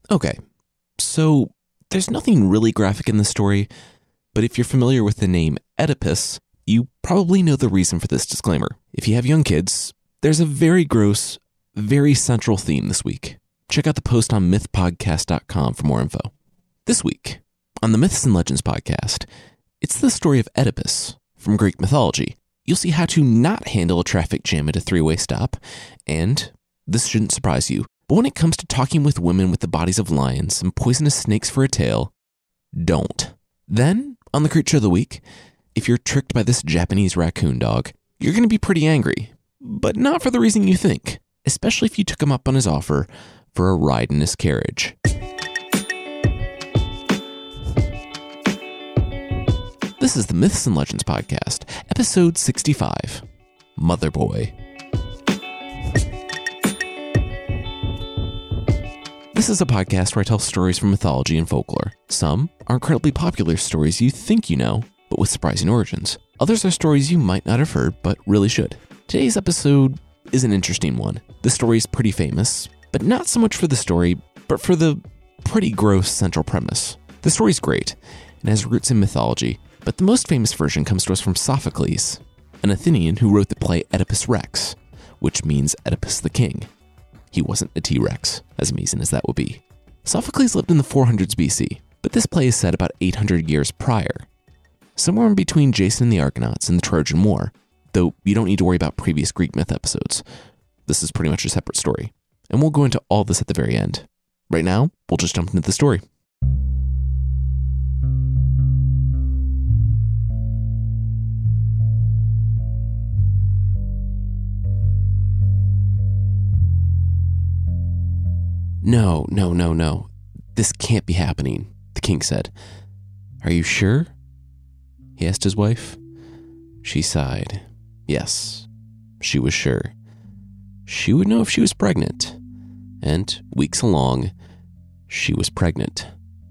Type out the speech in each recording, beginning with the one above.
Okay, so there's nothing really graphic in the story, but if you're familiar with the name Oedipus, you probably know the reason for this disclaimer. If you have young kids, there's a very gross, very central theme this week. Check out the post on mythpodcast.com for more info. This week, on the Myths and Legends podcast, it's the story of Oedipus from Greek mythology. You'll see how to not handle a traffic jam at a three-way stop, and this shouldn't surprise you, but when it comes to talking with women with the bodies of lions and poisonous snakes for a tail, don't. Then, on the Creature of the Week, if you're tricked by this Japanese raccoon dog, you're going to be pretty angry, but not for the reason you think, especially if you took him up on his offer for a ride in his carriage. This is the Myths and Legends podcast, episode 65, Mother Boy. This is a podcast where I tell stories from mythology and folklore. Some are incredibly popular stories you think you know, but with surprising origins. Others are stories you might not have heard, but really should. Today's episode is an interesting one. The story is pretty famous, but not so much for the story, but for the pretty gross central premise. The story's great and has roots in mythology, but the most famous version comes to us from Sophocles, an Athenian who wrote the play Oedipus Rex, which means Oedipus the King. He wasn't a T-Rex, as amazing as that would be. Sophocles lived in the 400s BC, but this play is set about 800 years prior, somewhere in between Jason and the Argonauts and the Trojan War, though you don't need to worry about previous Greek myth episodes. This is pretty much a separate story, and we'll go into all this at the very end. Right now, we'll just jump into the story. No. This can't be happening, the king said. Are you sure? He asked his wife. She sighed. Yes, she was sure. She would know if she was pregnant. And weeks along, she was pregnant.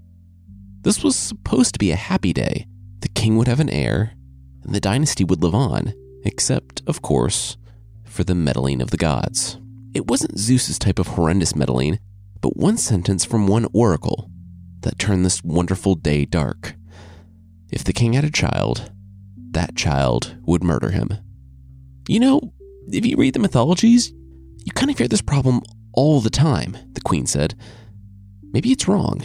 This was supposed to be a happy day. The king would have an heir, and the dynasty would live on, except, of course, for the meddling of the gods. It wasn't Zeus's type of horrendous meddling, but one sentence from one oracle that turned this wonderful day dark. If the king had a child, that child would murder him. You know, if you read the mythologies, you kind of hear this problem all the time, the queen said. Maybe it's wrong.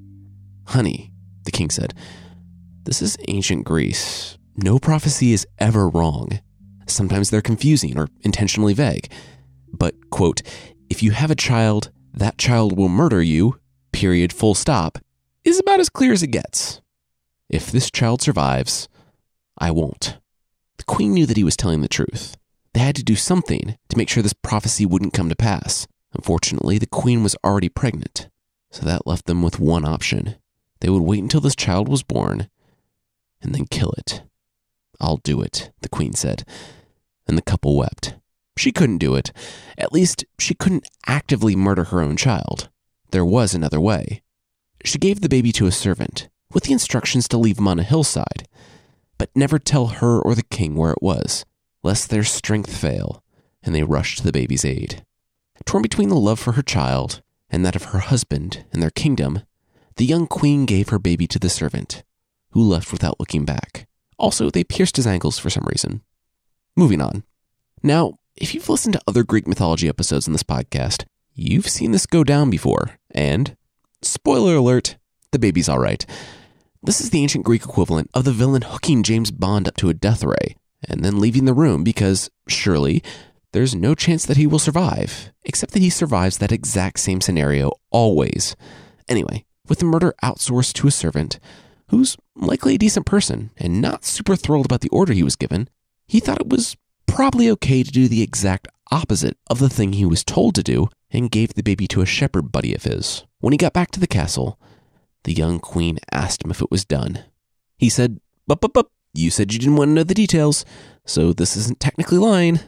Honey, the king said, this is ancient Greece. No prophecy is ever wrong. Sometimes they're confusing or intentionally vague. But, quote, if you have a child, that child will murder you, period, full stop, is about as clear as it gets. If this child survives, I won't. The queen knew that he was telling the truth. They had to do something to make sure this prophecy wouldn't come to pass. Unfortunately, the queen was already pregnant, so that left them with one option. They would wait until this child was born and then kill it. I'll do it, the queen said, and the couple wept. She couldn't do it. At least, she couldn't actively murder her own child. There was another way. She gave the baby to a servant, with the instructions to leave him on a hillside, but never tell her or the king where it was, lest their strength fail, and they rushed to the baby's aid. Torn between the love for her child and that of her husband and their kingdom, the young queen gave her baby to the servant, who left without looking back. Also, they pierced his ankles for some reason. Moving on. Now, if you've listened to other Greek mythology episodes in this podcast, you've seen this go down before, and, spoiler alert, the baby's all right. This is the ancient Greek equivalent of the villain hooking James Bond up to a death ray, and then leaving the room because, surely, there's no chance that he will survive, except that he survives that exact same scenario always. Anyway, with the murder outsourced to a servant, who's likely a decent person and not super thrilled about the order he was given, he thought it was probably okay to do the exact opposite of the thing he was told to do and gave the baby to a shepherd buddy of his. When he got back to the castle, the young queen asked him if it was done. He said, Bup, you said you didn't want to know the details, so this isn't technically lying.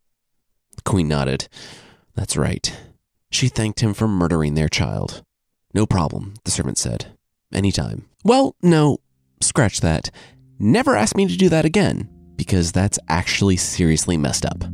The queen nodded. That's right. She thanked him for murdering their child. No problem, the servant said. Anytime. Well, no, scratch that. Never ask me to do that again, because that's actually seriously messed up.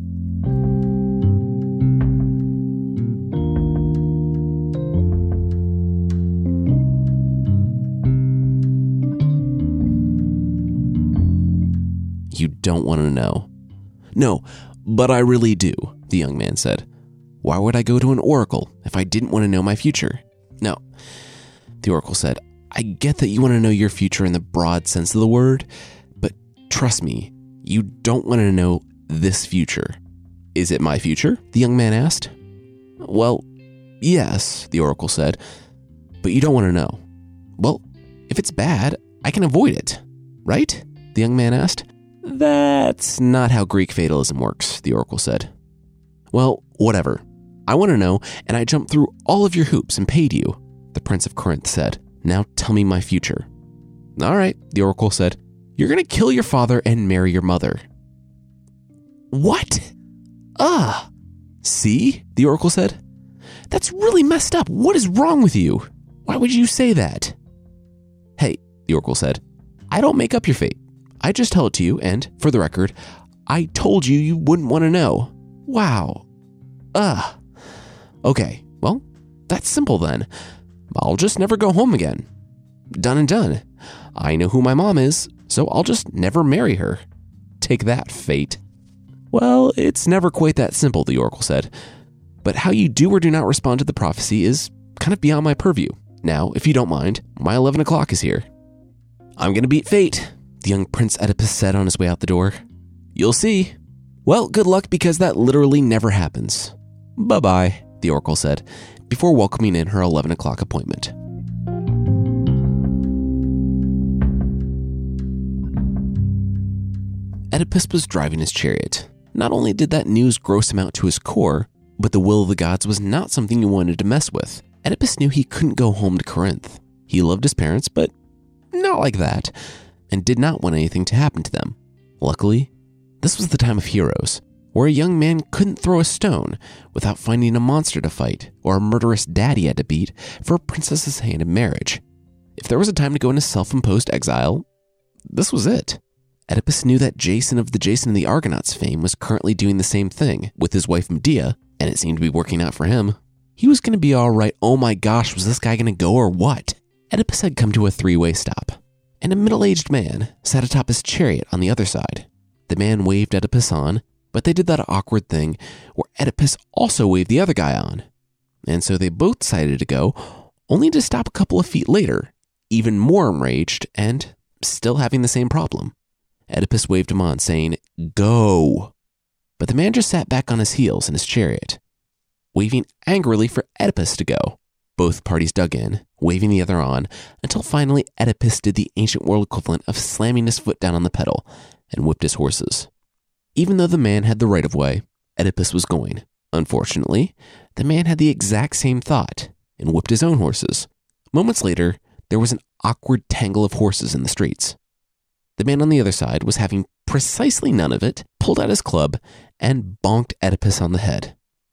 You don't want to know. No, but I really do, the young man said. Why would I go to an oracle if I didn't want to know my future? No, the oracle said, I get that you want to know your future in the broad sense of the word, but trust me, you don't want to know this future. Is it my future? The young man asked. Well, yes, the oracle said, but you don't want to know. Well, if it's bad, I can avoid it, right? The young man asked. That's not how Greek fatalism works, the oracle said. Well, whatever. I want to know, and I jumped through all of your hoops and paid you, the Prince of Corinth said. Now tell me my future. All right, the oracle said. You're going to kill your father and marry your mother. What? See, the oracle said. That's really messed up. What is wrong with you? Why would you say that? Hey, the oracle said, I don't make up your fate. I just tell it to you, and, for the record, I told you you wouldn't want to know. Wow. Okay, well, that's simple then. I'll just never go home again. Done and done. I know who my mom is, so I'll just never marry her. Take that, fate. Well, it's never quite that simple, the oracle said. But how you do or do not respond to the prophecy is kind of beyond my purview. Now, if you don't mind, my 11 o'clock is here. I'm going to beat fate, the young Prince Oedipus said on his way out the door. You'll see. Well, good luck because that literally never happens. Bye-bye, the oracle said, before welcoming in her 11 o'clock appointment. Oedipus was driving his chariot. Not only did that news gross him out to his core, but the will of the gods was not something he wanted to mess with. Oedipus knew he couldn't go home to Corinth. He loved his parents, but not like that, and did not want anything to happen to them. Luckily, this was the time of heroes, where a young man couldn't throw a stone without finding a monster to fight or a murderous dad he had to beat for a princess's hand in marriage. If there was a time to go into self-imposed exile, this was it. Oedipus knew that Jason of the Jason and the Argonauts fame was currently doing the same thing with his wife Medea, and it seemed to be working out for him. He was going to be all right. Oh my gosh, was this guy going to go or what? Oedipus had come to a three-way stop, and a middle-aged man sat atop his chariot on the other side. The man waved Oedipus on, but they did that awkward thing where Oedipus also waved the other guy on. And so they both decided to go, only to stop a couple of feet later, even more enraged and still having the same problem. Oedipus waved him on, saying, "Go." But the man just sat back on his heels in his chariot, waving angrily for Oedipus to go. Both parties dug in, waving the other on, until finally Oedipus did the ancient world equivalent of slamming his foot down on the pedal and whipped his horses. Even though the man had the right of way, Oedipus was going. Unfortunately, the man had the exact same thought and whipped his own horses. Moments later, there was an awkward tangle of horses in the streets. The man on the other side was having precisely none of it, pulled out his club, and bonked Oedipus on the head.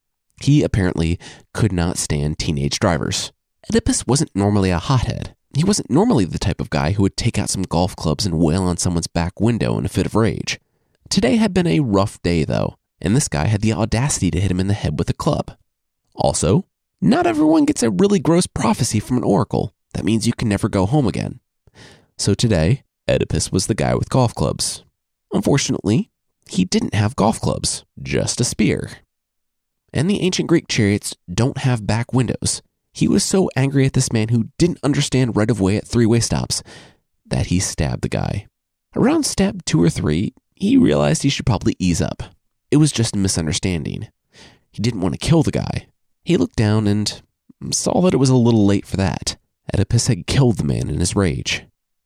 He apparently could not stand teenage drivers. Oedipus wasn't normally a hothead. He wasn't normally the type of guy who would take out some golf clubs and wail on someone's back window in a fit of rage. Today had been a rough day, though, and this guy had the audacity to hit him in the head with a club. Also, not everyone gets a really gross prophecy from an oracle. That means you can never go home again. So today, Oedipus was the guy with golf clubs. Unfortunately, he didn't have golf clubs, just a spear. And the ancient Greek chariots don't have back windows. He was so angry at this man who didn't understand right of way at three-way stops that he stabbed the guy. Around stab 2 or 3, he realized he should probably ease up. It was just a misunderstanding. He didn't want to kill the guy. He looked down and saw that it was a little late for that. Oedipus had killed the man in his rage.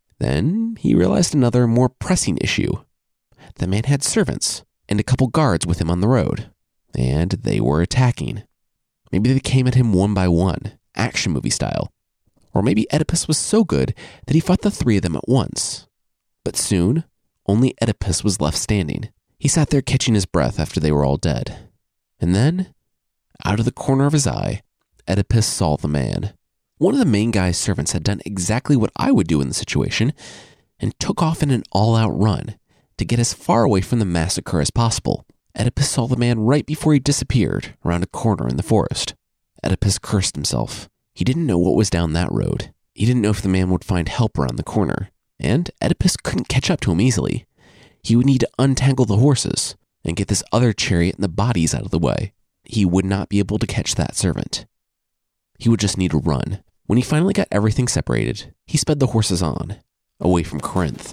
Then he realized another, more pressing issue. The man had servants and a couple guards with him on the road, and they were attacking. Maybe they came at him one by one, action movie style. Or maybe Oedipus was so good that he fought the 3 of them at once. But soon, only Oedipus was left standing. He sat there catching his breath after they were all dead. And then, out of the corner of his eye, Oedipus saw the man. One of the main guy's servants had done exactly what I would do in the situation and took off in an all-out run to get as far away from the massacre as possible. Oedipus saw the man right before he disappeared around a corner in the forest. Oedipus cursed himself. He didn't know what was down that road. He didn't know if the man would find help around the corner, and Oedipus couldn't catch up to him easily. he would need to untangle the horses and get this other chariot and the bodies out of the way. He would not be able to catch that servant. He would just need to run. When he finally got everything separated, he sped the horses on, away from Corinth.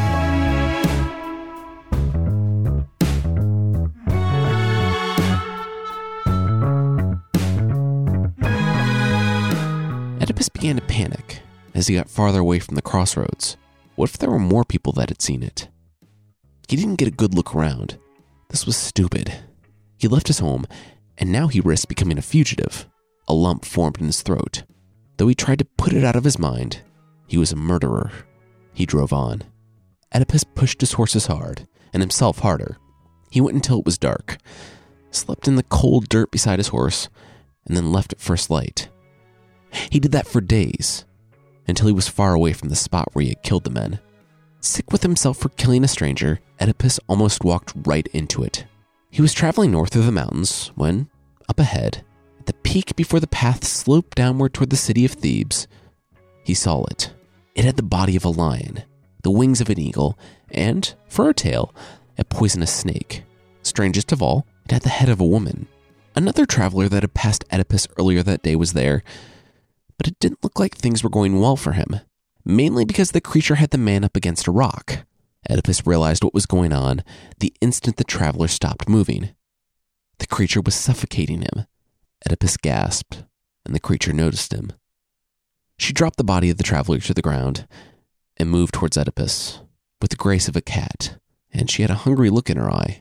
Oedipus began to panic as he got farther away from the crossroads. What if there were more people that had seen it? He didn't get a good look around. This was stupid. He left his home, and now he risked becoming a fugitive. A lump formed in his throat. Though he tried to put it out of his mind, he was a murderer. He drove on. Oedipus pushed his horses hard, and himself harder. He went until it was dark, slept in the cold dirt beside his horse, and then left at first light. He did that for days, until he was far away from the spot where he had killed the men. Sick with himself for killing a stranger, Oedipus almost walked right into it. He was traveling north through the mountains when, up ahead, at the peak before the path sloped downward toward the city of Thebes, he saw it. It had the body of a lion, the wings of an eagle, and, for a tail, a poisonous snake. Strangest of all, it had the head of a woman. Another traveler that had passed Oedipus earlier that day was there, but it didn't look like things were going well for him, mainly because the creature had the man up against a rock. Oedipus realized what was going on the instant the traveler stopped moving. The creature was suffocating him. Oedipus gasped, and the creature noticed him. She dropped the body of the traveler to the ground and moved towards Oedipus with the grace of a cat, and she had a hungry look in her eye.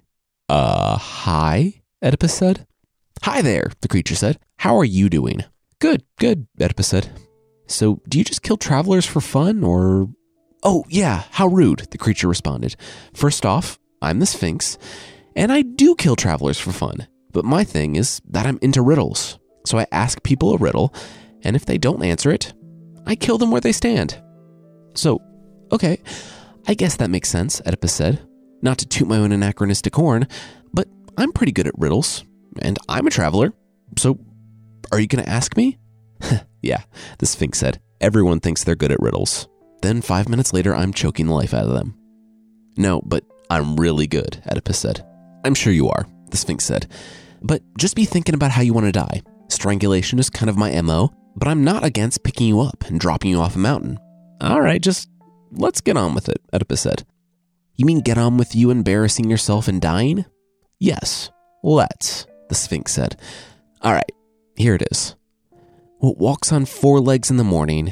Hi, Oedipus said. Hi there, the creature said. How are you doing? Good, Oedipus said. So, do you just kill travelers for fun, or... Oh, yeah, how rude, the creature responded. First off, I'm the Sphinx, and I do kill travelers for fun. But my thing is that I'm into riddles. So I ask people a riddle, and if they don't answer it, I kill them where they stand. So, okay, I guess that makes sense, Oedipus said. Not to toot my own anachronistic horn, but I'm pretty good at riddles, and I'm a traveler. So, are you going to ask me? Yeah, the Sphinx said. Everyone thinks they're good at riddles. Then 5 minutes later, I'm choking the life out of them. No, but I'm really good, Oedipus said. I'm sure you are, the Sphinx said. But just be thinking about how you want to die. Strangulation is kind of my MO, but I'm not against picking you up and dropping you off a mountain. All right, just let's get on with it, Oedipus said. You mean get on with you embarrassing yourself and dying? Yes, let's, the Sphinx said. All right, here it is. What walks on 4 legs in the morning,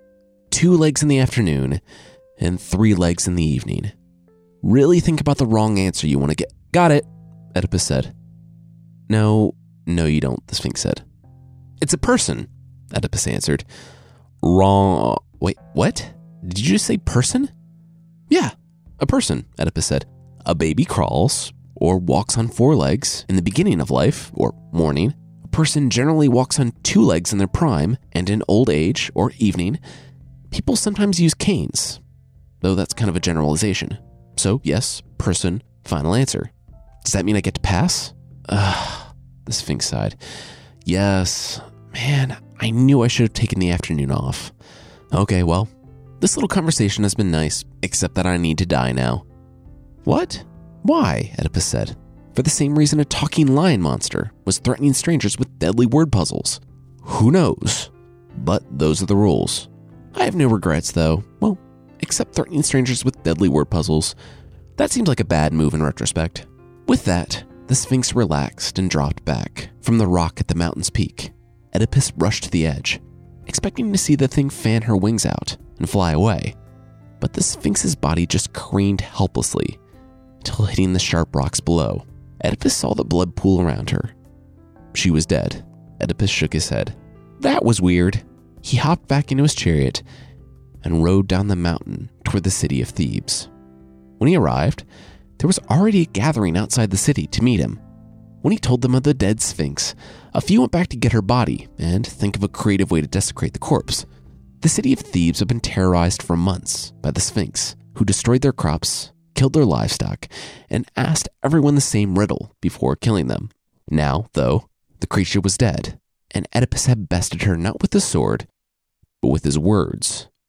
2 legs in the afternoon, and 3 legs in the evening. Really think about the wrong answer you want to get. Got it, Oedipus said. No, you don't, the Sphinx said. It's a person, Oedipus answered. Wrong. Wait, what? Did you just say person? Yeah, a person, Oedipus said. A baby crawls or walks on 4 legs in the beginning of life or morning. A person generally walks on 2 legs in their prime, and in old age or evening, people sometimes use canes, though that's kind of a generalization. So, yes, person, final answer. Does that mean I get to pass? The Sphinx sighed. Yes, man, I knew I should have taken the afternoon off. Okay, well, this little conversation has been nice, except that I need to die now. What? Why? Oedipus said. For the same reason a talking lion monster was threatening strangers with deadly word puzzles. Who knows? But those are the rules. I have no regrets, though. Well, except threatening strangers with deadly word puzzles. That seems like a bad move in retrospect. With that, the Sphinx relaxed and dropped back from the rock at the mountain's peak. Oedipus rushed to the edge, expecting to see the thing fan her wings out and fly away. But the Sphinx's body just careened helplessly until hitting the sharp rocks below. Oedipus saw the blood pool around her. She was dead. Oedipus shook his head. That was weird. He hopped back into his chariot and rode down the mountain toward the city of Thebes. When he arrived, there was already a gathering outside the city to meet him. When he told them of the dead Sphinx, a few went back to get her body and think of a creative way to desecrate the corpse. The city of Thebes had been terrorized for months by the Sphinx, who destroyed their crops, killed their livestock, and asked everyone the same riddle before killing them. Now, though, the creature was dead, and Oedipus had bested her not with his sword, but with his words.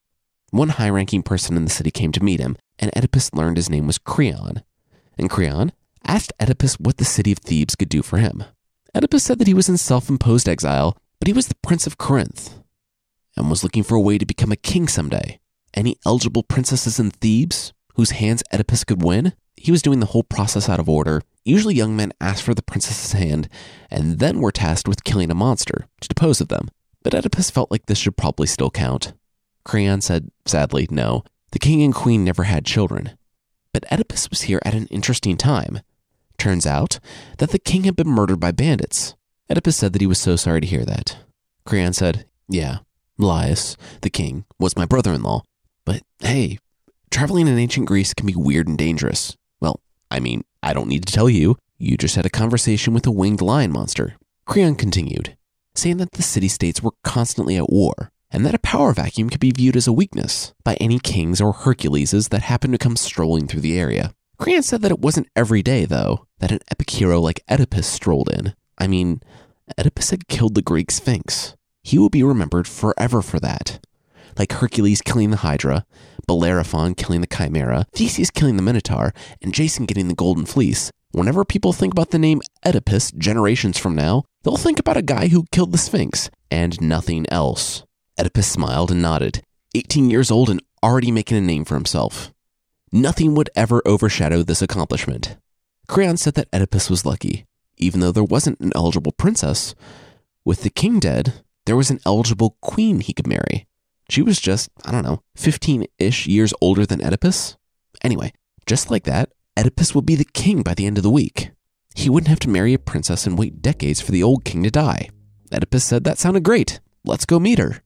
One high-ranking person in the city came to meet him, and Oedipus learned his name was Creon. And Creon asked Oedipus what the city of Thebes could do for him. Oedipus said that he was in self-imposed exile, but he was the prince of Corinth and was looking for a way to become a king someday. Any eligible princesses in Thebes whose hands Oedipus could win? He was doing the whole process out of order. Usually young men asked for the princess's hand and then were tasked with killing a monster to dispose of them. But Oedipus felt like this should probably still count. Creon said, sadly, no. The king and queen never had children. But Oedipus was here at an interesting time. Turns out that the king had been murdered by bandits. Oedipus said that he was so sorry to hear that. Creon said, yeah, Laius, the king, was my brother-in-law. But hey, traveling in ancient Greece can be weird and dangerous. Well, I mean, I don't need to tell you. You just had a conversation with a winged lion monster. Creon continued, saying that the city-states were constantly at war, and that a power vacuum could be viewed as a weakness by any kings or Herculeses that happened to come strolling through the area. Creon said that it wasn't every day, though, that an epic hero like Oedipus strolled in. I mean, Oedipus had killed the Greek Sphinx. He will be remembered forever for that. Like Hercules killing the Hydra, Bellerophon killing the Chimera, Theseus killing the Minotaur, and Jason getting the Golden Fleece. Whenever people think about the name Oedipus generations from now, they'll think about a guy who killed the Sphinx and nothing else. Oedipus smiled and nodded, 18 years old and already making a name for himself. Nothing would ever overshadow this accomplishment. Creon said that Oedipus was lucky, even though there wasn't an eligible princess. With the king dead, there was an eligible queen he could marry. She was just, 15-ish years older than Oedipus. Anyway, just like that, Oedipus would be the king by the end of the week. He wouldn't have to marry a princess and wait decades for the old king to die. Oedipus said that sounded great. Let's go meet her.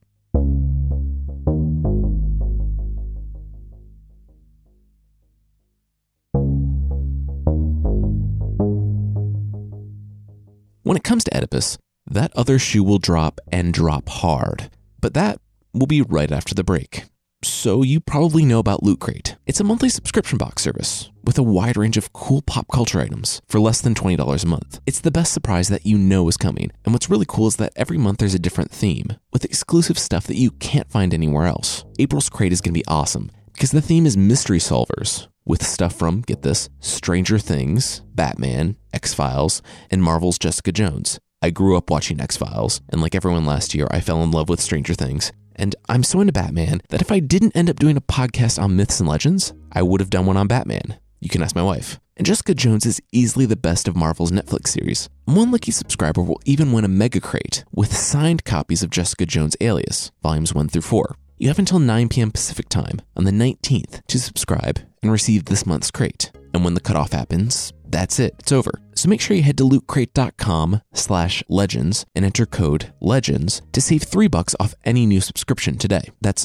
When it comes to Oedipus, that other shoe will drop and drop hard. But that will be right after the break. So you probably know about Loot Crate. It's a monthly subscription box service with a wide range of cool pop culture items for less than $20 a month. It's the best surprise that you know is coming. And what's really cool is that every month there's a different theme with exclusive stuff that you can't find anywhere else. April's Crate is going to be awesome because the theme is mystery solvers with stuff from, get this, Stranger Things, Batman, X-Files, and Marvel's Jessica Jones. I grew up watching X-Files, and like everyone last year, I fell in love with Stranger Things. And I'm so into Batman that if I didn't end up doing a podcast on myths and legends, I would have done one on Batman. You can ask my wife. And Jessica Jones is easily the best of Marvel's Netflix series. One lucky subscriber will even win a mega crate with signed copies of Jessica Jones Alias, volumes 1 through 4. You have until 9 p.m. Pacific time on the 19th to subscribe and receive this month's crate. And when the cutoff happens, that's it. It's over. So make sure you head to lootcrate.com/legends and enter code LEGENDS to save $3 off any new subscription today. That's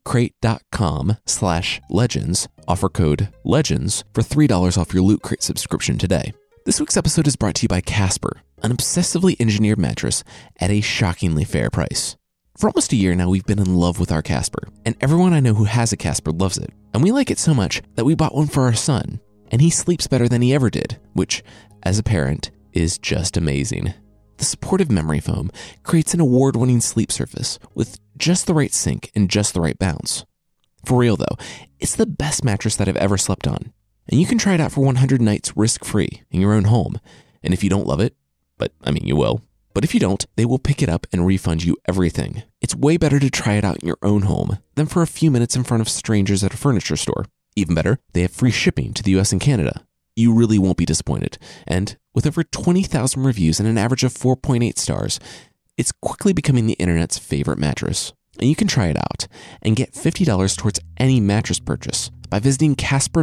lootcrate.com/legends. Offer code LEGENDS for $3 off your Loot Crate subscription today. This week's episode is brought to you by Casper, an obsessively engineered mattress at a shockingly fair price. For almost a year now, we've been in love with our Casper, and everyone I know who has a Casper loves it. And we like it so much that we bought one for our son, and he sleeps better than he ever did, which, as a parent, is just amazing. The supportive memory foam creates an award-winning sleep surface with just the right sink and just the right bounce. For real though, it's the best mattress that I've ever slept on. And you can try it out for 100 nights risk-free in your own home. And if you don't love it, you will. But if you don't, they will pick it up and refund you everything. It's way better to try it out in your own home than for a few minutes in front of strangers at a furniture store. Even better, they have free shipping to the US and Canada. You really won't be disappointed. And with over 20,000 reviews and an average of 4.8 stars, it's quickly becoming the internet's favorite mattress. And you can try it out and get $50 towards any mattress purchase by visiting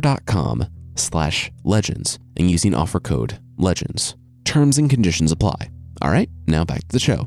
casper.com/legends and using offer code LEGENDS. Terms and conditions apply. All right, now back to the show.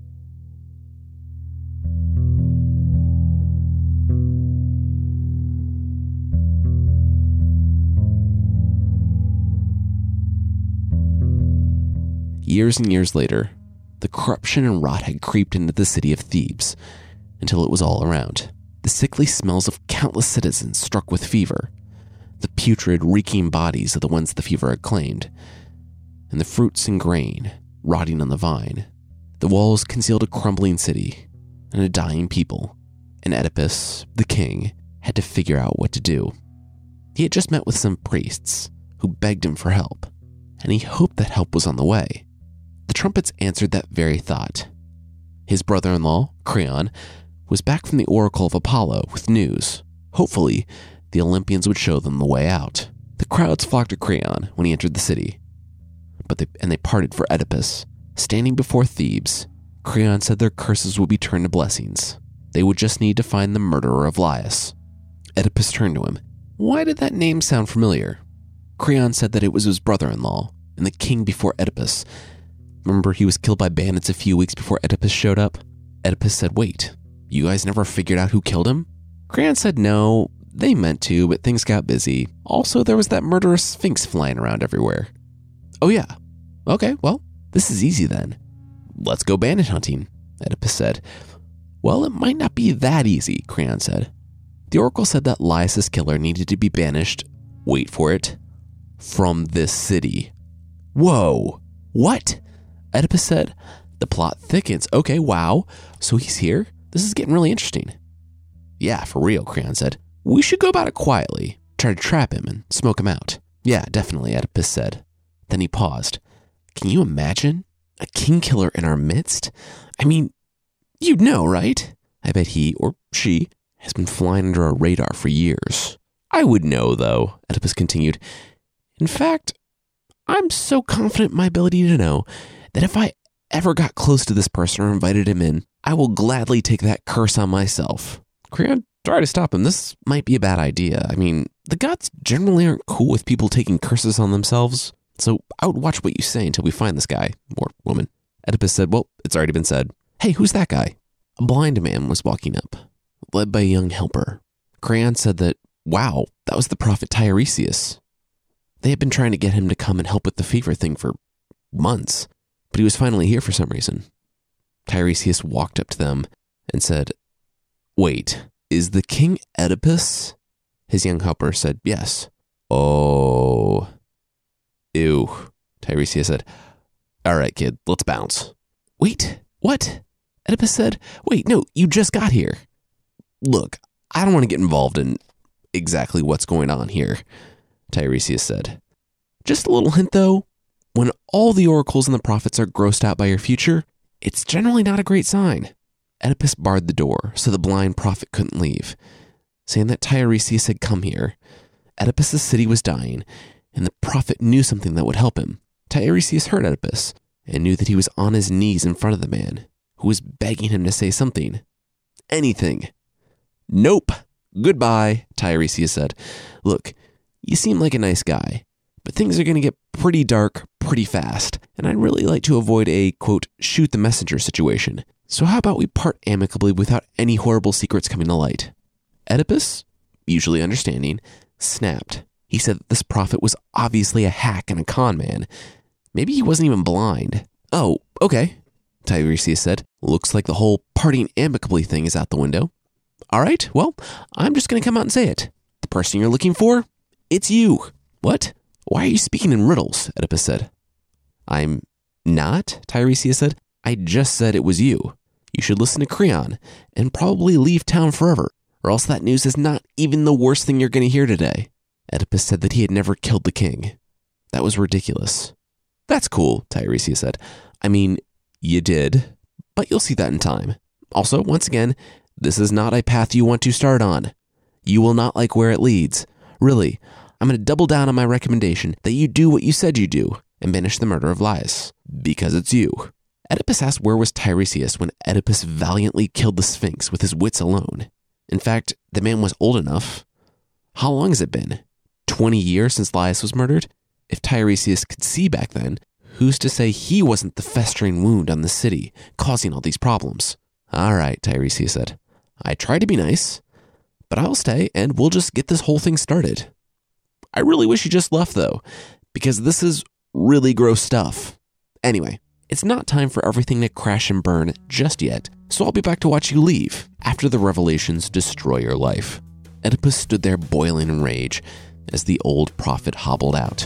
Years and years later, the corruption and rot had creeped into the city of Thebes until it was all around. The sickly smells of countless citizens struck with fever, the putrid, reeking bodies of the ones the fever had claimed, and the fruits and grain rotting on the vine. The walls concealed a crumbling city and a dying people, and Oedipus, the king, had to figure out what to do. He had just met with some priests who begged him for help, and he hoped that help was on the way. The trumpets answered that very thought. His brother-in-law, Creon, was back from the Oracle of Apollo with news. Hopefully, the Olympians would show them the way out. The crowds flocked to Creon when he entered the city, and they parted for Oedipus. Standing before Thebes, Creon said their curses would be turned to blessings. They would just need to find the murderer of Laius. Oedipus turned to him. Why did that name sound familiar? Creon said that it was his brother-in-law and the king before Oedipus. Remember, he was killed by bandits a few weeks before Oedipus showed up? Oedipus said, wait, you guys never figured out who killed him? Creon said no, they meant to, but things got busy. Also, there was that murderous sphinx flying around everywhere. Oh yeah. Okay, well, this is easy then. Let's go bandit hunting, Oedipus said. Well, it might not be that easy, Creon said. The oracle said that Laius' killer needed to be banished, wait for it, from this city. Whoa, what? Oedipus said. The plot thickens. Okay, wow. So he's here? This is getting really interesting. Yeah, for real, Creon said. We should go about it quietly, try to trap him and smoke him out. Yeah, definitely, Oedipus said. Then he paused. Can you imagine? A king killer in our midst? I mean, you'd know, right? I bet he, or she, has been flying under our radar for years. I would know, though, Oedipus continued. In fact, I'm so confident in my ability to know that if I ever got close to this person or invited him in, I will gladly take that curse on myself. Creon, try to stop him. This might be a bad idea. I mean, the gods generally aren't cool with people taking curses on themselves, so I would watch what you say until we find this guy, or woman. Oedipus said, well, it's already been said. Hey, who's that guy? A blind man was walking up, led by a young helper. Creon said that, wow, that was the prophet Tiresias. They had been trying to get him to come and help with the fever thing for months, but he was finally here for some reason. Tiresias walked up to them and said, wait, is the king Oedipus? His young helper said, yes. Oh. Ew, Tiresias said. All right, kid, let's bounce. Wait, what? Oedipus said, wait, no, you just got here. Look, I don't want to get involved in exactly what's going on here, Tiresias said. Just a little hint, though. When all the oracles and the prophets are grossed out by your future, it's generally not a great sign. Oedipus barred the door so the blind prophet couldn't leave, saying that Tiresias had come here. Oedipus' city was dying, and the prophet knew something that would help him. Tiresias heard Oedipus and knew that he was on his knees in front of the man, who was begging him to say something. Anything. Nope. Goodbye, Tiresias said. Look, you seem like a nice guy, but things are going to get pretty dark pretty fast, and I'd really like to avoid a, quote, shoot the messenger situation. So how about we part amicably without any horrible secrets coming to light? Oedipus, usually understanding, snapped. He said that this prophet was obviously a hack and a con man. Maybe he wasn't even blind. Oh, okay, Tiresias said. Looks like the whole parting amicably thing is out the window. All right, well, I'm just going to come out and say it. The person you're looking for, it's you. What? Why are you speaking in riddles? Oedipus said. I'm not, Tiresias said. I just said it was you. You should listen to Creon and probably leave town forever, or else that news is not even the worst thing you're going to hear today. Oedipus said that he had never killed the king. That was ridiculous. That's cool, Tiresias said. I mean, you did, but you'll see that in time. Also, once again, this is not a path you want to start on. You will not like where it leads. Really, I'm going to double down on my recommendation that you do what you said you do and banish the murder of Laius, because it's you. Oedipus asked where was Tiresias when Oedipus valiantly killed the Sphinx with his wits alone. In fact, the man was old enough. How long has it been? 20 years since Laius was murdered? If Tiresias could see back then, who's to say he wasn't the festering wound on the city, causing all these problems? All right, Tiresias said. I tried to be nice, but I'll stay and we'll just get this whole thing started. I really wish you just left, though, because this is really gross stuff. Anyway, it's not time for everything to crash and burn just yet, so I'll be back to watch you leave after the revelations destroy your life. Oedipus stood there boiling in rage as the old prophet hobbled out.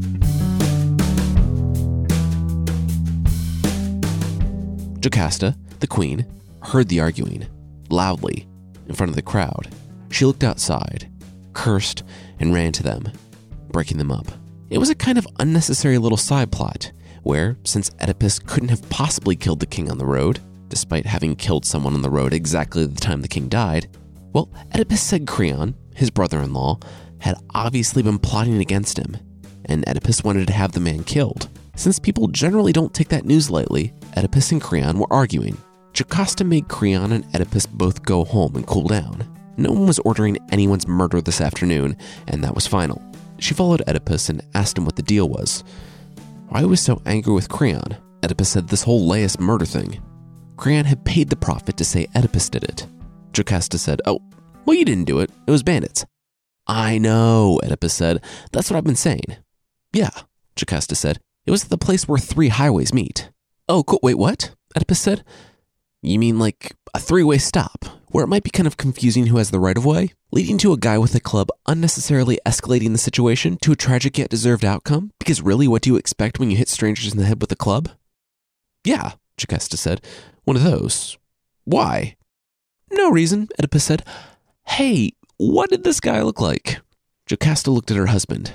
Jocasta, The queen heard the arguing loudly in front of the crowd. She looked outside, cursed, and ran to them, breaking them up. It was a kind of unnecessary little side plot where, since Oedipus couldn't have possibly killed the king on the road, despite having killed someone on the road exactly the time the king died, well, Oedipus said Creon, his brother-in-law, had obviously been plotting against him, and Oedipus wanted to have the man killed. Since people generally don't take that news lightly, Oedipus and Creon were arguing. Jocasta made Creon and Oedipus both go home and cool down. No one was ordering anyone's murder this afternoon, and that was final. She followed Oedipus and asked him what the deal was. Why he was so angry with Creon? Oedipus said this whole Laius murder thing. Creon had paid the prophet to say Oedipus did it. Jocasta said, "Oh, well, you didn't do it. It was bandits." "I know," Oedipus said. "That's what I've been saying." "Yeah," Jocasta said. "It was the place where 3 highways meet." "Oh, cool. Wait, what?" Oedipus said. "You mean like a 3-way stop, where it might be kind of confusing who has the right-of-way, leading to a guy with a club unnecessarily escalating the situation to a tragic yet deserved outcome? Because really, what do you expect when you hit strangers in the head with a club?" "Yeah," Jocasta said. "One of those. Why?" "No reason," Oedipus said. "Hey, what did this guy look like?" Jocasta looked at her husband.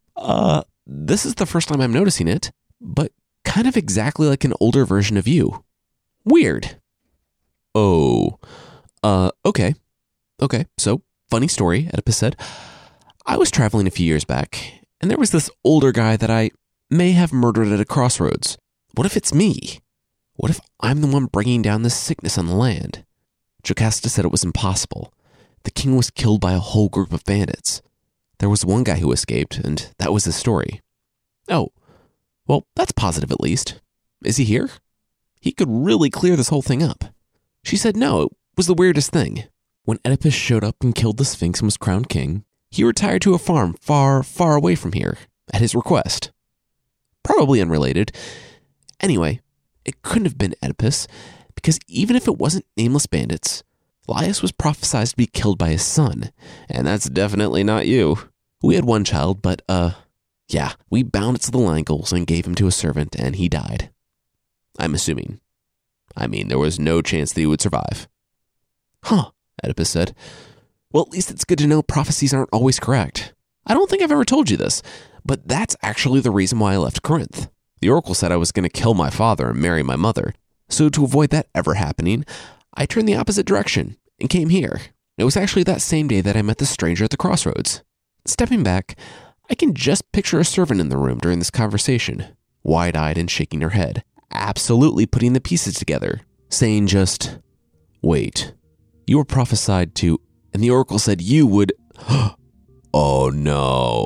This is the first time I'm noticing it, but kind of exactly like an older version of you. Weird." "Oh, okay. Okay, so, funny story," Oedipus said. "I was traveling a few years back, and there was this older guy that I may have murdered at a crossroads. What if it's me? What if I'm the one bringing down this sickness on the land?" Jocasta said it was impossible. The king was killed by a whole group of bandits. There was one guy who escaped, and that was his story. "Oh, well, that's positive at least. Is he here? He could really clear this whole thing up." She said no, it was the weirdest thing. When Oedipus showed up and killed the Sphinx and was crowned king, he retired to a farm far, far away from here, at his request. Probably unrelated. Anyway, it couldn't have been Oedipus, because even if it wasn't nameless bandits, Laius was prophesied to be killed by his son, and that's definitely not you. We had one child, but, yeah, we bound it to the Langles and gave him to a servant, and he died. I'm assuming. I mean, there was no chance that he would survive." "Huh," Oedipus said. "Well, at least it's good to know prophecies aren't always correct. I don't think I've ever told you this, but that's actually the reason why I left Corinth. The oracle said I was going to kill my father and marry my mother, so to avoid that ever happening, I turned the opposite direction and came here. It was actually that same day that I met the stranger at the crossroads. Stepping back, I can just picture a servant in the room during this conversation, wide-eyed and shaking her head, absolutely putting the pieces together, saying just, 'Wait, you were prophesied to, and the oracle said you would,' oh no,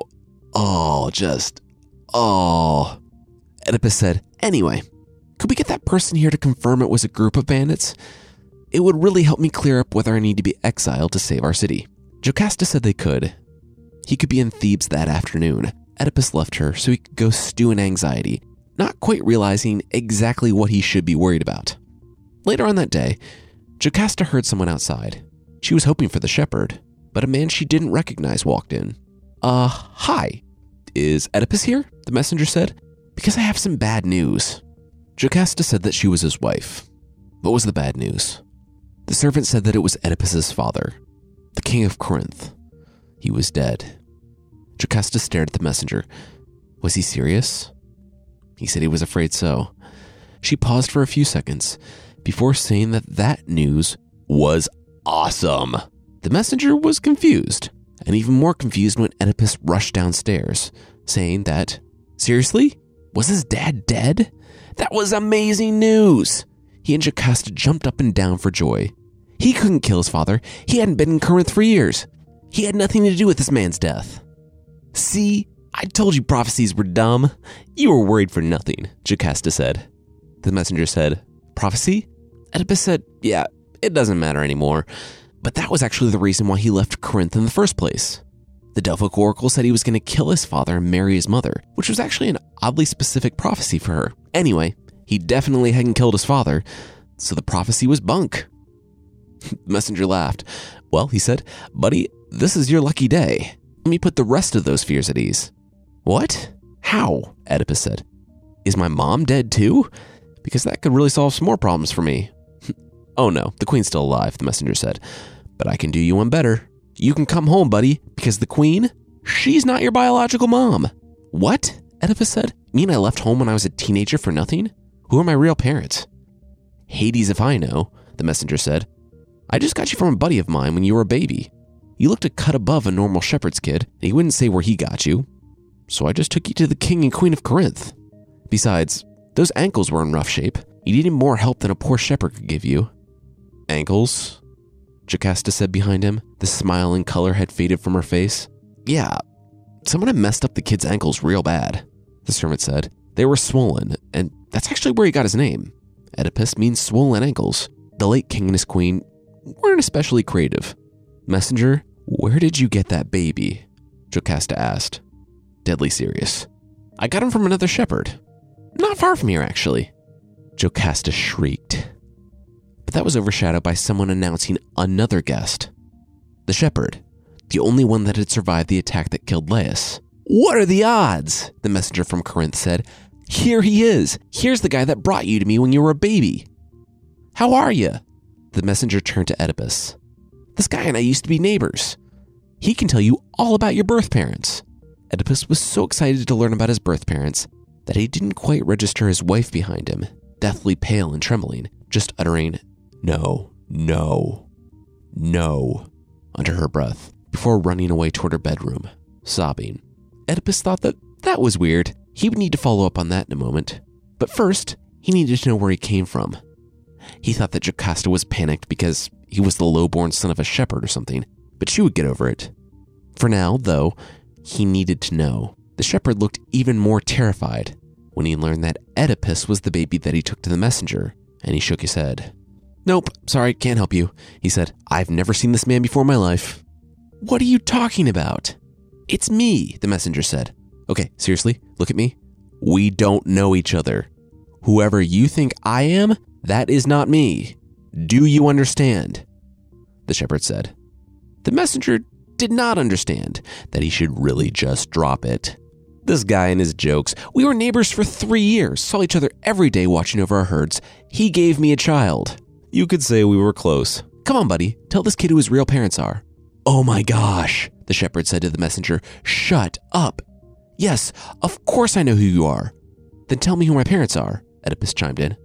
Oedipus said, "Anyway, could we get that person here to confirm it was a group of bandits? It would really help me clear up whether I need to be exiled to save our city." Jocasta said they could. He could be in Thebes that afternoon. Oedipus left her so he could go stew in anxiety, not quite realizing exactly what he should be worried about. Later on that day, Jocasta heard someone outside. She was hoping for the shepherd, but a man she didn't recognize walked in. Hi. Is Oedipus here?" the messenger said. "Because I have some bad news." Jocasta said that she was his wife. What was the bad news? The servant said that it was Oedipus's father, the king of Corinth. He was dead. Jocasta stared at the messenger. Was he serious? He said he was afraid so. She paused for a few seconds before saying that news was awesome. The messenger was confused, and even more confused when Oedipus rushed downstairs, saying that, seriously? Was his dad dead? That was amazing news! He and Jocasta jumped up and down for joy. He couldn't kill his father. He hadn't been in Corinth for years. He had nothing to do with this man's death. "See, I told you prophecies were dumb. You were worried for nothing," Jocasta said. The messenger said, "Prophecy?" Oedipus said, "Yeah, it doesn't matter anymore. But that was actually the reason why he left Corinth in the first place. The Delphic oracle said he was going to kill his father and marry his mother, which was actually an oddly specific prophecy for her. Anyway, he definitely hadn't killed his father, so the prophecy was bunk." The messenger laughed. "Well," he said, "buddy, this is your lucky day. Let me put the rest of those fears at ease." "What? How?" Oedipus said. "Is my mom dead too? Because that could really solve some more problems for me." Oh no, the queen's still alive, the messenger said. But I can do you one better. You can come home, buddy, because the queen, she's not your biological mom. What? Oedipus said. You mean I left home when I was a teenager for nothing? Who are my real parents? Hades if I know, the messenger said. I just got you from a buddy of mine when you were a baby. You looked a cut above a normal shepherd's kid, and he wouldn't say where he got you. So I just took you to the king and queen of Corinth. Besides, those ankles were in rough shape. You needed more help than a poor shepherd could give you. Ankles? Jocasta said behind him. The smile and color had faded from her face. Yeah, someone had messed up the kid's ankles real bad, the servant said. They were swollen, and that's actually where he got his name. Oedipus means swollen ankles. The late king and his queen weren't especially creative. Messenger, where did you get that baby? Jocasta asked. Deadly serious. I got him from another shepherd. Not far from here, actually. Jocasta shrieked. But that was overshadowed by someone announcing another guest. The shepherd, the only one that had survived the attack that killed Laius. What are the odds? The messenger from Corinth said. Here he is. Here's the guy that brought you to me when you were a baby. How are you? The messenger turned to Oedipus. This guy and I used to be neighbors. He can tell you all about your birth parents. Oedipus was so excited to learn about his birth parents that he didn't quite register his wife behind him, deathly pale and trembling, just uttering, no, no, no, under her breath, before running away toward her bedroom, sobbing. Oedipus thought that was weird. He would need to follow up on that in a moment. But first, he needed to know where he came from. He thought that Jocasta was panicked because he was the low-born son of a shepherd or something, but she would get over it. For now, though, he needed to know. The shepherd looked even more terrified when he learned that Oedipus was the baby that he took to the messenger, and he shook his head. Nope, sorry, can't help you, he said. I've never seen this man before in my life. What are you talking about? It's me, the messenger said. Okay, seriously, look at me. We don't know each other. Whoever you think I am, that is not me. Do you understand? The shepherd said. The messenger did not understand that he should really just drop it. This guy and his jokes. We were neighbors for 3 years, saw each other every day watching over our herds. He gave me a child. You could say we were close. Come on, buddy, tell this kid who his real parents are. Oh my gosh, the shepherd said to the messenger. Shut up. Yes, of course I know who you are. Then tell me who my parents are, Oedipus chimed in.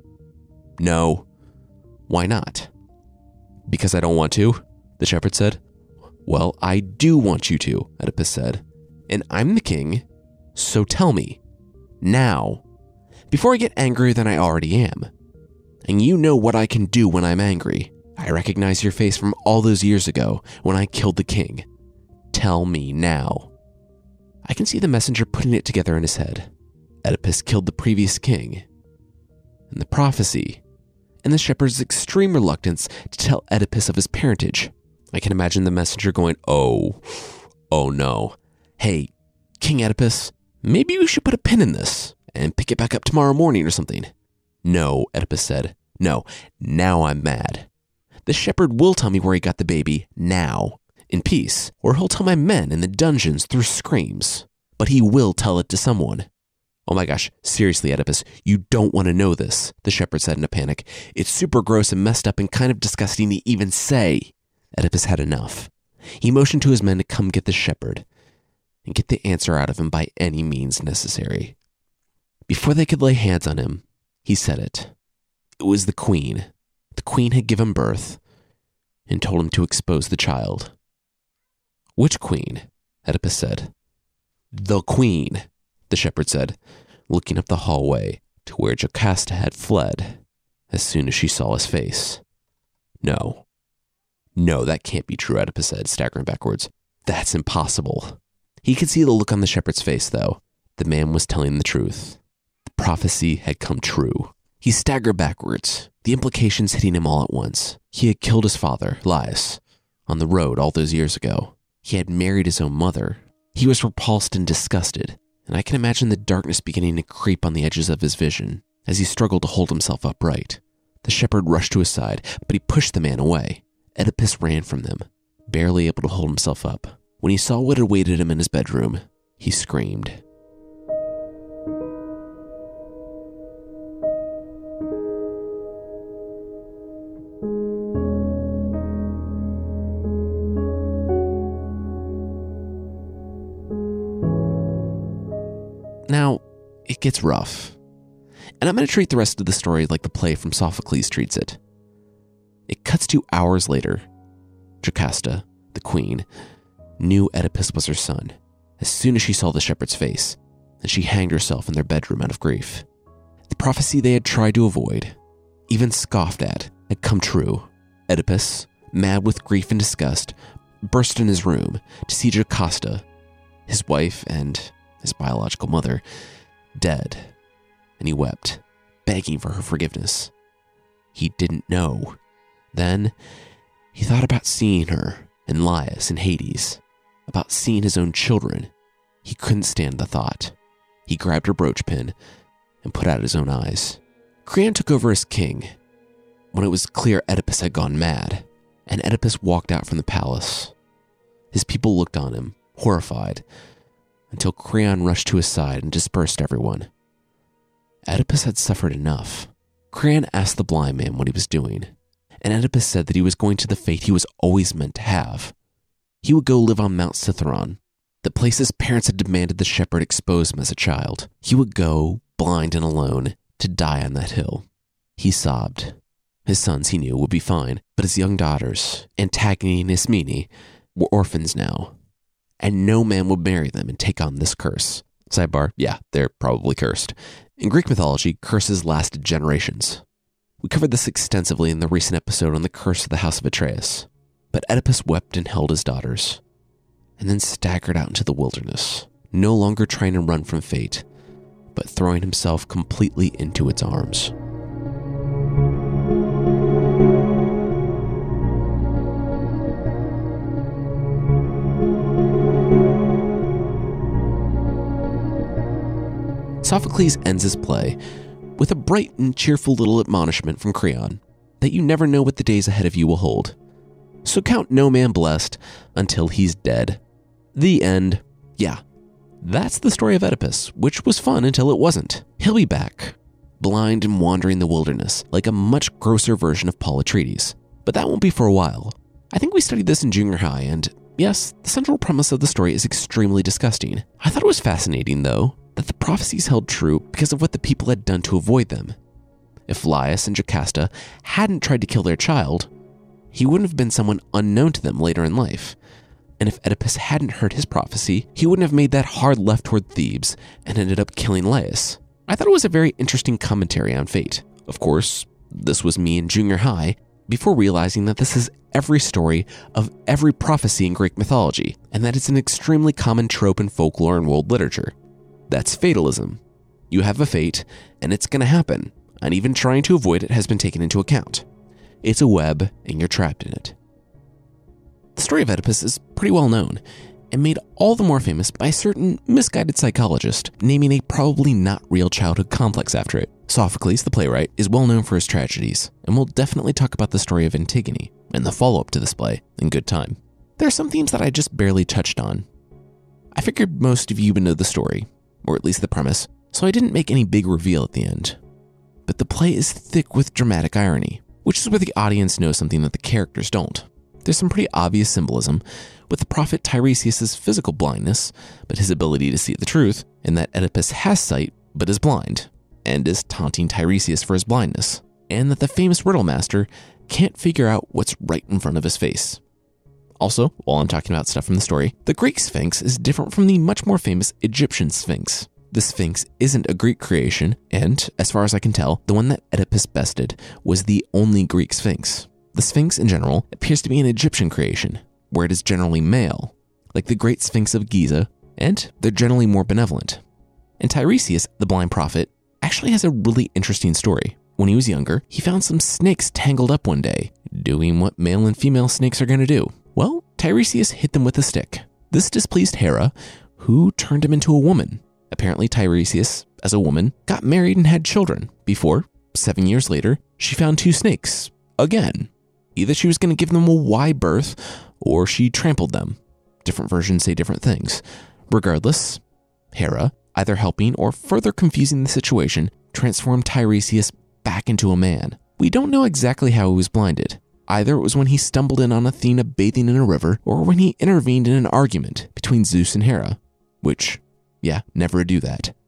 No. Why not? Because I don't want to, the shepherd said. Well, I do want you to, Oedipus said. And I'm the king, so tell me. Now. Before I get angrier than I already am. And you know what I can do when I'm angry. I recognize your face from all those years ago when I killed the king. Tell me now. I can see the messenger putting it together in his head. Oedipus killed the previous king. And the prophecy. And the shepherd's extreme reluctance to tell Oedipus of his parentage. I can imagine the messenger going, oh no. Hey, King Oedipus, maybe we should put a pin in this and pick it back up tomorrow morning or something. No, Oedipus said. No, now I'm mad. The shepherd will tell me where he got the baby now, in peace, or he'll tell my men in the dungeons through screams. But he will tell it to someone. Oh my gosh, seriously, Oedipus, you don't want to know this, the shepherd said in a panic. It's super gross and messed up and kind of disgusting to even say. Oedipus had enough. He motioned to his men to come get the shepherd and get the answer out of him by any means necessary. Before they could lay hands on him, he said it. It was the queen. The queen had given birth and told him to expose the child. Which queen? Oedipus said. The queen, the shepherd said, looking up the hallway to where Jocasta had fled as soon as she saw his face. No, that can't be true, Oedipus said, staggering backwards. That's impossible. He could see the look on the shepherd's face, though. The man was telling the truth. The prophecy had come true. He staggered backwards, the implications hitting him all at once. He had killed his father, Laius, on the road all those years ago. He had married his own mother. He was repulsed and disgusted, and I can imagine the darkness beginning to creep on the edges of his vision as he struggled to hold himself upright. The shepherd rushed to his side, but he pushed the man away. Oedipus ran from them, barely able to hold himself up. When he saw what awaited him in his bedroom, he screamed. it gets rough. And I'm going to treat the rest of the story like the play from Sophocles treats it. It cuts to hours later. Jocasta, the queen, knew Oedipus was her son as soon as she saw the shepherd's face, and she hanged herself in their bedroom out of grief. The prophecy they had tried to avoid, even scoffed at, had come true. Oedipus, mad with grief and disgust, burst in his room to see Jocasta, his wife and his biological mother, dead, and he wept, begging for her forgiveness. He didn't know. Then he thought about seeing her in Laius in Hades, about seeing his own children. He couldn't stand the thought. He grabbed her brooch pin and put out his own eyes. Creon took over as king when it was clear Oedipus had gone mad, and Oedipus walked out from the palace. His people looked on him, horrified, until Creon rushed to his side and dispersed everyone. Oedipus had suffered enough. Creon asked the blind man what he was doing, and Oedipus said that he was going to the fate he was always meant to have. He would go live on Mount Cithaeron, the place his parents had demanded the shepherd expose him as a child. He would go, blind and alone, to die on that hill. He sobbed. His sons, he knew, would be fine, but his young daughters, Antigone and Ismene, were orphans now, and no man would marry them and take on this curse. Sidebar, yeah, they're probably cursed. In Greek mythology, curses lasted generations. We covered this extensively in the recent episode on the curse of the House of Atreus. But Oedipus wept and held his daughters, and then staggered out into the wilderness, no longer trying to run from fate, but throwing himself completely into its arms. Sophocles ends his play with a bright and cheerful little admonishment from Creon that you never know what the days ahead of you will hold. So count no man blessed until he's dead. The end. Yeah, that's the story of Oedipus, which was fun until it wasn't. He'll be back, blind and wandering the wilderness, like a much grosser version of Paul Atreides. But that won't be for a while. I think we studied this in junior high, and yes, the central premise of the story is extremely disgusting. I thought it was fascinating, though, that the prophecies held true because of what the people had done to avoid them. If Laius and Jocasta hadn't tried to kill their child, he wouldn't have been someone unknown to them later in life. And if Oedipus hadn't heard his prophecy, he wouldn't have made that hard left toward Thebes and ended up killing Laius. I thought it was a very interesting commentary on fate. Of course, this was me in junior high, before realizing that this is every story of every prophecy in Greek mythology, and that it's an extremely common trope in folklore and world literature. That's fatalism. You have a fate, and it's going to happen, and even trying to avoid it has been taken into account. It's a web, and you're trapped in it. The story of Oedipus is pretty well known, and made all the more famous by a certain misguided psychologist naming a probably not real childhood complex after it. Sophocles, the playwright, is well known for his tragedies, and we'll definitely talk about the story of Antigone and the follow-up to this play in good time. There are some themes that I just barely touched on. I figured most of you would know the story, or at least the premise, so I didn't make any big reveal at the end. But the play is thick with dramatic irony, which is where the audience knows something that the characters don't. There's some pretty obvious symbolism, with the prophet Tiresias' physical blindness, but his ability to see the truth, and that Oedipus has sight, but is blind, and is taunting Tiresias for his blindness, and that the famous riddle master can't figure out what's right in front of his face. Also, while I'm talking about stuff from the story, the Greek Sphinx is different from the much more famous Egyptian Sphinx. The Sphinx isn't a Greek creation, and, as far as I can tell, the one that Oedipus bested was the only Greek Sphinx. The Sphinx, in general, appears to be an Egyptian creation, where it is generally male, like the Great Sphinx of Giza, and they're generally more benevolent. And Tiresias, the blind prophet, actually has a really interesting story. When he was younger, he found some snakes tangled up one day, doing what male and female snakes are going to do. Well, Tiresias hit them with a stick. This displeased Hera, who turned him into a woman. Apparently, Tiresias, as a woman, got married and had children before, 7 years later, she found 2 snakes, again. Either she was going to give them a wide birth, or she trampled them. Different versions say different things. Regardless, Hera, either helping or further confusing the situation, transformed Tiresias back into a man. We don't know exactly how he was blinded. Either it was when he stumbled in on Athena bathing in a river, or when he intervened in an argument between Zeus and Hera. Which, yeah, never do that.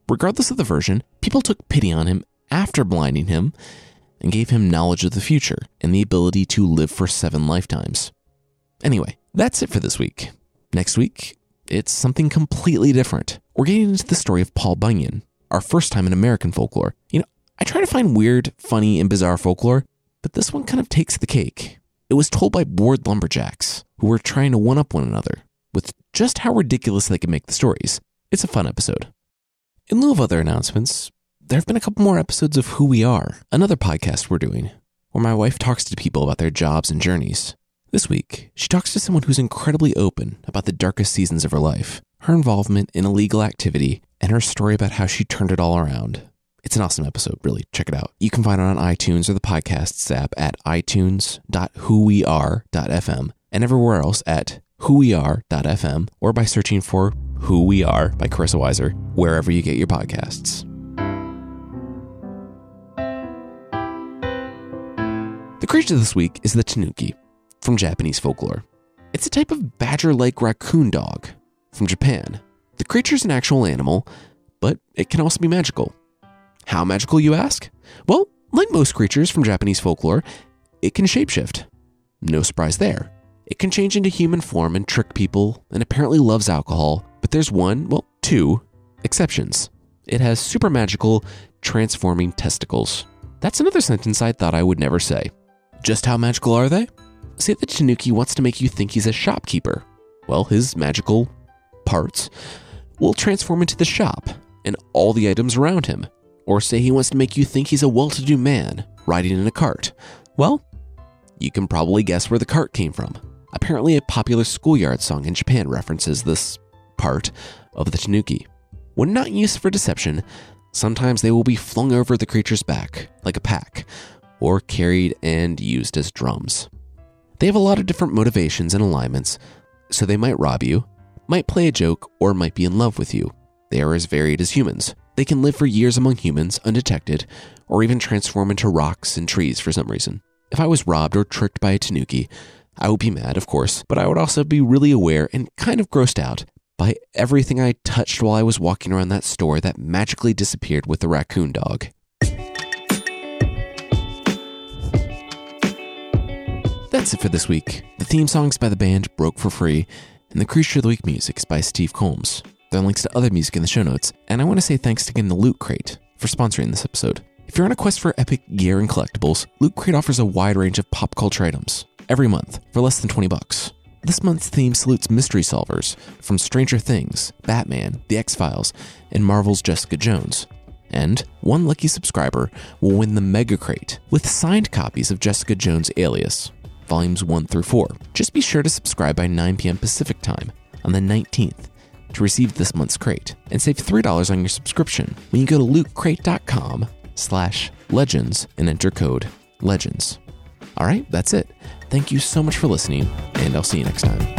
regardless of the version, people took pity on him after blinding him and gave him knowledge of the future and the ability to live for 7 lifetimes. Anyway, that's it for this week. Next week, it's something completely different. We're getting into the story of Paul Bunyan, our first time in American folklore. I try to find weird, funny, and bizarre folklore, but this one kind of takes the cake. It was told by bored lumberjacks who were trying to one-up one another with just how ridiculous they can make the stories. It's a fun episode. In lieu of other announcements, there have been a couple more episodes of Who We Are, another podcast we're doing, where my wife talks to people about their jobs and journeys. This week, she talks to someone who's incredibly open about the darkest seasons of her life, her involvement in illegal activity, and her story about how she turned it all around. It's an awesome episode, really. Check it out. You can find it on iTunes or the podcasts app at itunes.whoweare.fm and everywhere else at whoweare.fm or by searching for Who We Are by Carissa Weiser, wherever you get your podcasts. The creature this week is the tanuki from Japanese folklore. It's a type of badger-like raccoon dog from Japan. The creature is an actual animal, but it can also be magical. How magical, you ask? Well, like most creatures from Japanese folklore, it can shapeshift. No surprise there. It can change into human form and trick people, and apparently loves alcohol, but there's two exceptions. It has super magical, transforming testicles. That's another sentence I thought I would never say. Just how magical are they? Say the tanuki wants to make you think he's a shopkeeper. Well, his magical parts will transform into the shop and all the items around him. Or say he wants to make you think he's a well-to-do man riding in a cart. Well, you can probably guess where the cart came from. Apparently a popular schoolyard song in Japan references this part of the tanuki. When not used for deception, sometimes they will be flung over the creature's back like a pack, or carried and used as drums. They have a lot of different motivations and alignments, so they might rob you, might play a joke, or might be in love with you. They are as varied as humans. They can live for years among humans undetected, or even transform into rocks and trees for some reason. If I was robbed or tricked by a tanuki, I would be mad, of course, but I would also be really aware and kind of grossed out by everything I touched while I was walking around that store that magically disappeared with the raccoon dog. That's it for this week. The theme song's by the band Broke for Free, and the Creature of the Week music's by Steve Combs. There are links to other music in the show notes, and I want to say thanks again to Loot Crate for sponsoring this episode. If you're on a quest for epic gear and collectibles, Loot Crate offers a wide range of pop culture items every month for less than $20. This month's theme salutes mystery solvers from Stranger Things, Batman, The X-Files, and Marvel's Jessica Jones. And one lucky subscriber will win the Mega Crate with signed copies of Jessica Jones Alias, volumes 1 through 4. Just be sure to subscribe by 9 p.m. Pacific time on the 19th. To receive this month's crate and save $3 on your subscription when you go to lootcrate.com/legends and enter code LEGENDS. All right, that's it. Thank you so much for listening, and I'll see you next time.